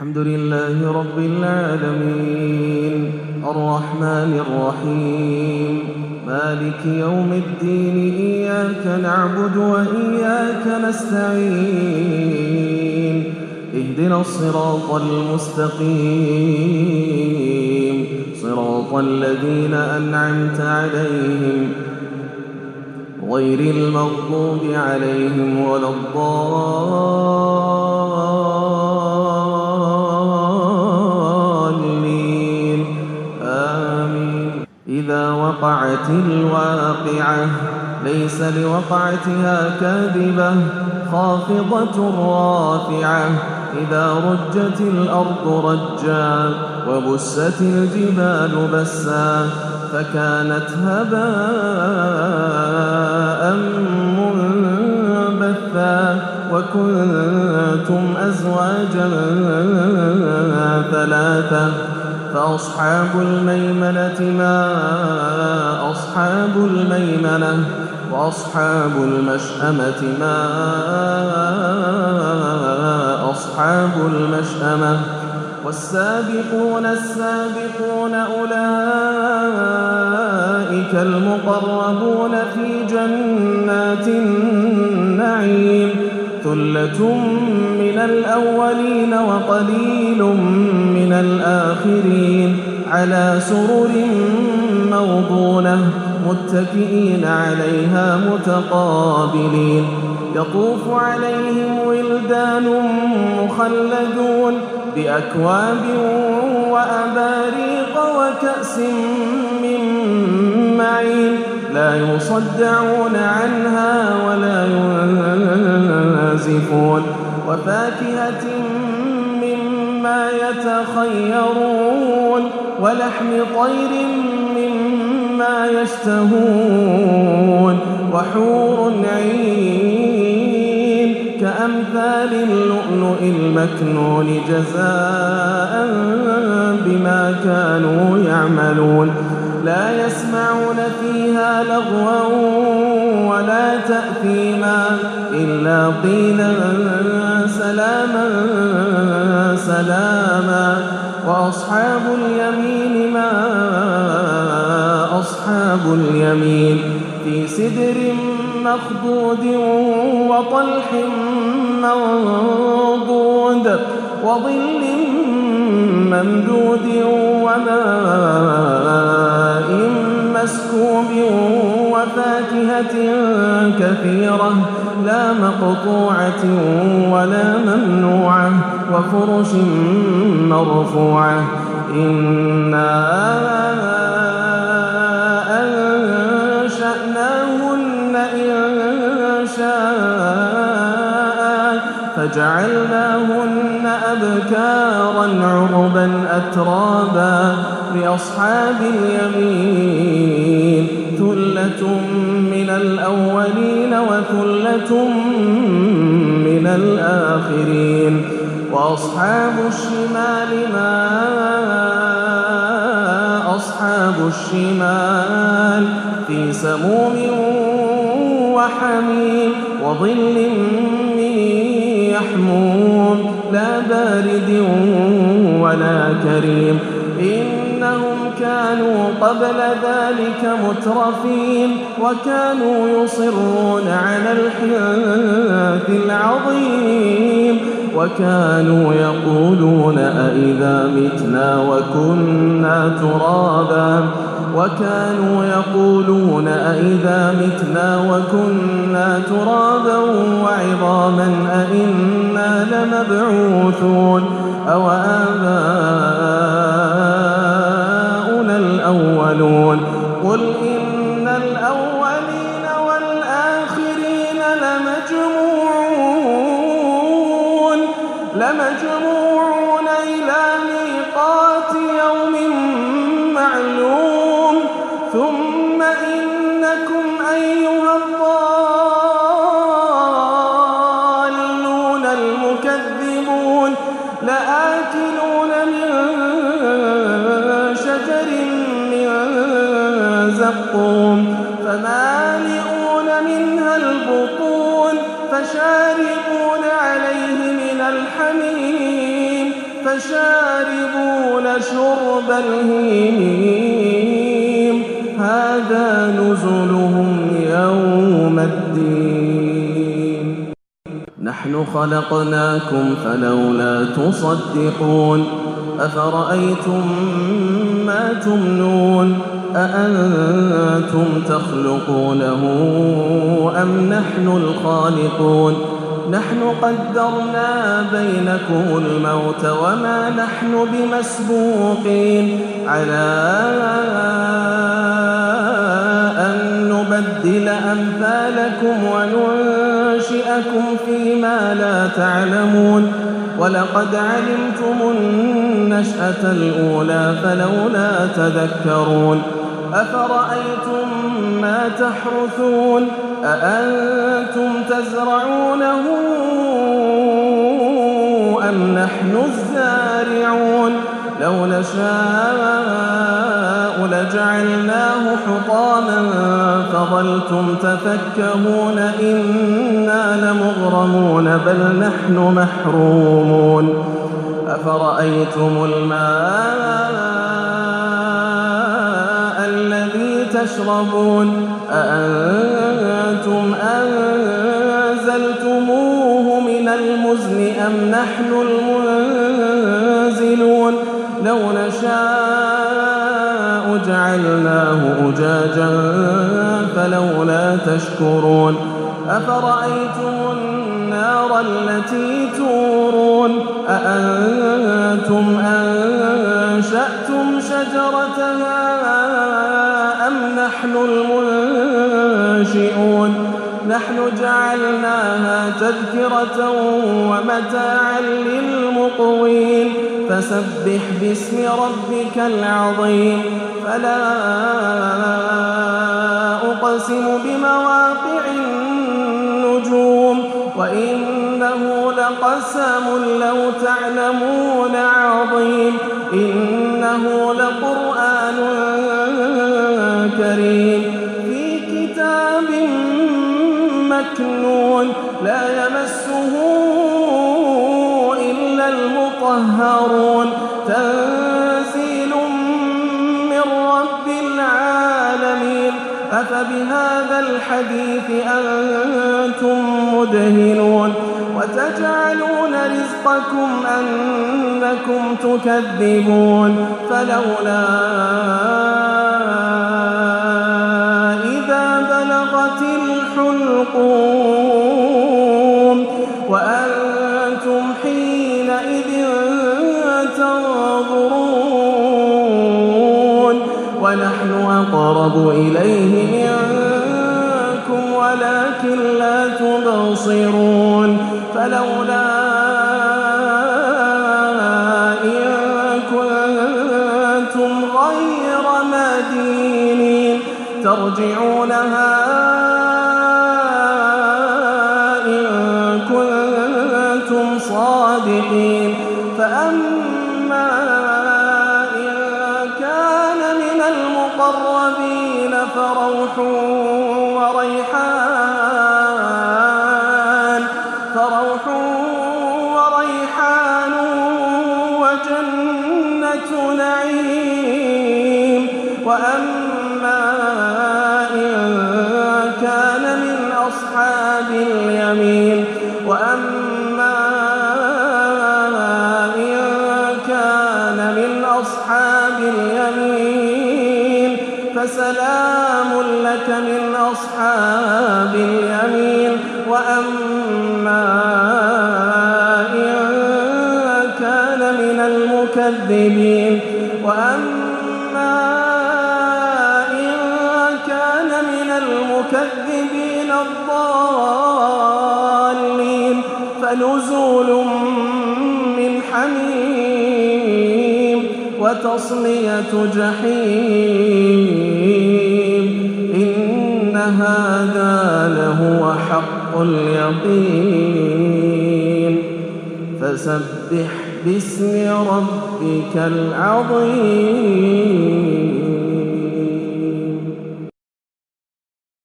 الحمد لله رب العالمين الرحمن الرحيم مالك يوم الدين إياك نعبد وإياك نستعين اهدنا الصراط المستقيم صراط الذين أنعمت عليهم غير المغضوب عليهم ولا الضالين آمين. إذا وقعت الواقعة ليس لوقعتها كاذبة خافضة رافعة إذا رجت الأرض رجا وبست الجبال بسا فكانت هباء منبثا وكنتم أزواجا ثلاثة فأصحاب الميمنة ما أصحاب الميمنة وأصحاب المشأمة ما أصحاب المشأمة والسابقون السابقون أولئك المقربون في جنات النعيم ثلة من الأولين وقليل من الآخرين على سرر موضونة متكئين عليها متقابلين يطوف عليهم ولدان مخلدون بأكواب وأباريق وكأس من معين لا يصدعون عنها ولا ينزفون وفاكهة مما يتخيرون ولحم طير مما يشتهون وحور عين كأمثال اللؤلؤ المكنون جزاء بما كانوا يعملون لا يسمعون فيها لغوا ولا تأثيما إلا قيلا سلاما سلاما وأصحاب اليمين ما أصحاب اليمين في سدر مخضود وطلح منضود وظل ممدود وماء مسكوب وفاكهة كثيرة لا مقطوعة ولا ممنوعة وفرش مرفوعة إنا أنشأناهن إنشاء فجعلناهن أبكارا عربا أترابا لأصحاب اليمين ثلة من الأولين وثلة من الآخرين وأصحاب الشمال ما أصحاب الشمال في سموم وحميم وظل من يحموم لا بارد ولا كريم إنهم كانوا قبل ذلك مترفين وكانوا يصرون على الحنث العظيم وكانوا يقولون أئذا متنا وكنا ترابا وكانوا يقولون أئذا متنا وكنا ترابا وعظاما أئنا لمبعوثون أو آباؤنا الأولون قل إن الأولين والآخرين لمجموعون إلى ميقات يوم معلوم ثم إنكم أيها الضالون المكذبون لآكلون من شجر من زقوم فمالئون منها البطون فشاربون عليه من الحميم فشاربون شرب الهيم هذا نزلهم يوم الدين نحن خلقناكم فلولا تصدقون أفرأيتم ما تمنون أأنتم تخلقونه أم نحن الخالقون نحن قدرنا بينكم الموت وما نحن بمسبوقين على أن نبدل أمثالكم وننشئكم فيما لا تعلمون ولقد علمتم النشأة الأولى فلولا تذكرون أفرأيتم ما تحرثون أأنتم تزرعونه أم نحن الزارعون لو نشاء لجعلناه حطاما فظلتم تفكهون إنا لمغرمون بل نحن محرومون أفرأيتم الماء الذي تشربون أأنتم أنزلتموه من المزن أم نحن المنزلون لو نشاء جعلناه أجاجا فلولا تشكرون أفرأيتم النار التي تورون أأنتم أنشأتم شجرتها أم نحن المنشئون نحن جعلناها تذكرة ومتاعا للمقوين فسبح باسم ربك العظيم فلا أقسم بمواقع النجوم وإنه لقسم لو تعلمون عظيم إنه لقرآن كريم في كتاب مكنون لا يمسه إلا المطهرون تنزيل من رب العالمين أفبهذا الحديث أنتم مدهنون وتجعلون رزقكم أنكم تكذبون فلولا إذا بلغت الحلقوم وأنتم حينئذ تنظرون ونحن أقرب إليه منكم ولكن لا تبصرون فلولا إن كنتم غير مدينين ترجعونها إن كنتم صادقين فأما إن كان من المقربين فروح وريحان وجنة نعيم وأما إن كان من أصحاب اليمين فسلام لك من أصحاب اليمين وأما إن كان من المكذبين الضالين فنزول من حميم وتصلية جحيم إن هذا لهو حق اليقين فسبح باسم ربك العظيم.